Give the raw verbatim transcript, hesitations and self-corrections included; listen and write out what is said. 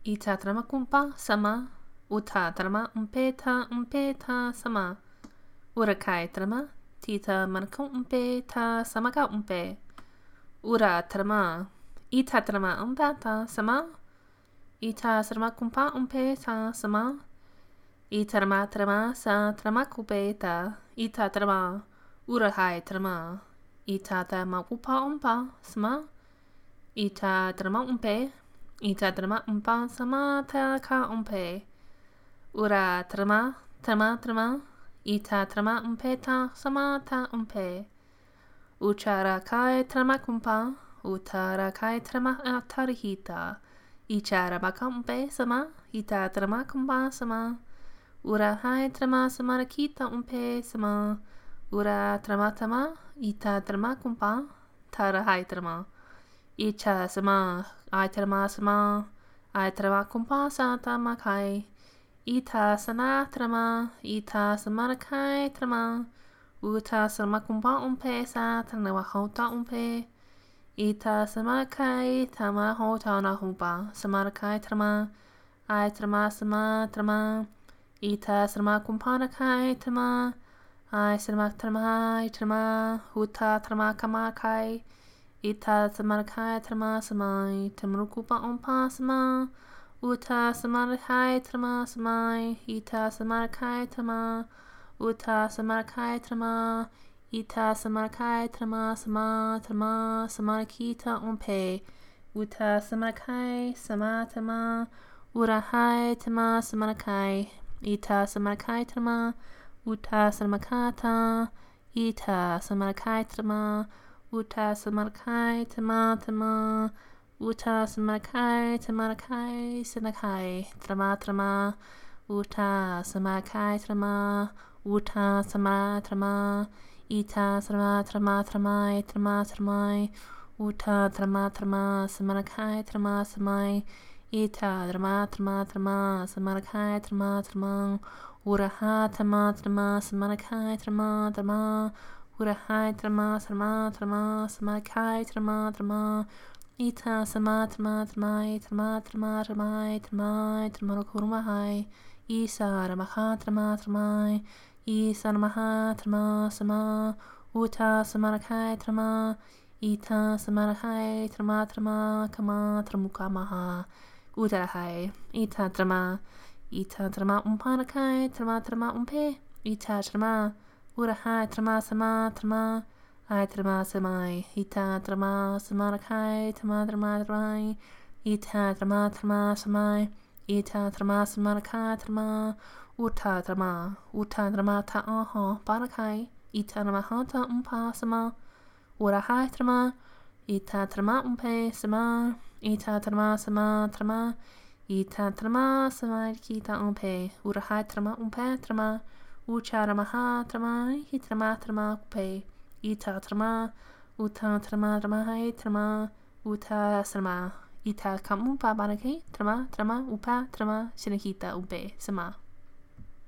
Ita trama kumpa sama. Uta trama umpeta umpeta sama. Urakai trama. Tita manakung umpeta samaka umpe. Ura trama. Ita trama umpeta sama. Ita trama kumpa umpeta sama. Ita trama trama sa trama kupeta. Ita trama. Urahai trama. Ita trama kumpa umpa sama. Ita trama umpe. Ita trama umpa sama ta ka umpe. Ura trama trama trama. Ita trama umpeta sama ta umpe. Uchara kai trama kumpa. Utara kai trama atarihita. Ichara baka umpe sama. Ita trama kumpa sama. Ura hai trama sama kita umpe sama. Ura trama trama. Ita trama kumpa. Tara hai trama. Icha sama. Ai trama sama. Ai trama kumpa sa trama kai. Ita sana trama. Ita sama kai trama. Uta sama kumpa umpe sa trama hota umpe. Ita sama kai trama hota na humpa. Sama kai trama. Ai trama sama trama. Ita sama kumpa na kai trama. Ai sama trama. Ai trama. Uta trama kama kai. Ita sama kai trama samai. Tamarukupa umpa sama. Uta sama kai trama samai. Ita sama kai trama. Uta sama kai trama. Ita sama kai trama sama trama sama kita umpe. Uta sama kai sama trama. Ura hai trama sama kai. Ita sama kai trama. Uta sama kata. Ita sama kai trama. Uta sama kai trama trama. Uta sama kai trama kai sama kai trama trama. Uta sama kai trama. Uta sama trama. Ita trama trama trama trama trama. Uta trama trama sama kai trama samai. Ita trama trama trama sama kai trama trama. Ura ha trama trama sama kai trama trama. Ura hai trama trama trama sama kai trama trama. Ita sama trama trama trama trama trama trama trama kurma hai. Isa ramaha trama trama. Isa ramaha trama sama. Uta sama kai trama. Ita sama kai trama trama kama tramuka maha. Uta hai. Ita trama. Ita trama umpana kai trama trama umpe. Ita trama. Ura hai trama sama trama. Ai trama samai. Ita trama sama kai trama trama trama. Ita trama trama samai. Ita trama sama kai trama. Uta trama. Uta trama ta aha barakai. Ita trama hata umpa sama. Ura hai trama. Ita trama umpe sama. Ita trama sama trama. Ita trama sama kita umpe. Ura hai trama umpe trama. Ucha ramaha trama. Hitrama trama kupe. Ita trama. Uta trama trama hai trama. Uta trama. Ita kamumpa barake trama trama upa trama shinakita umpe sama.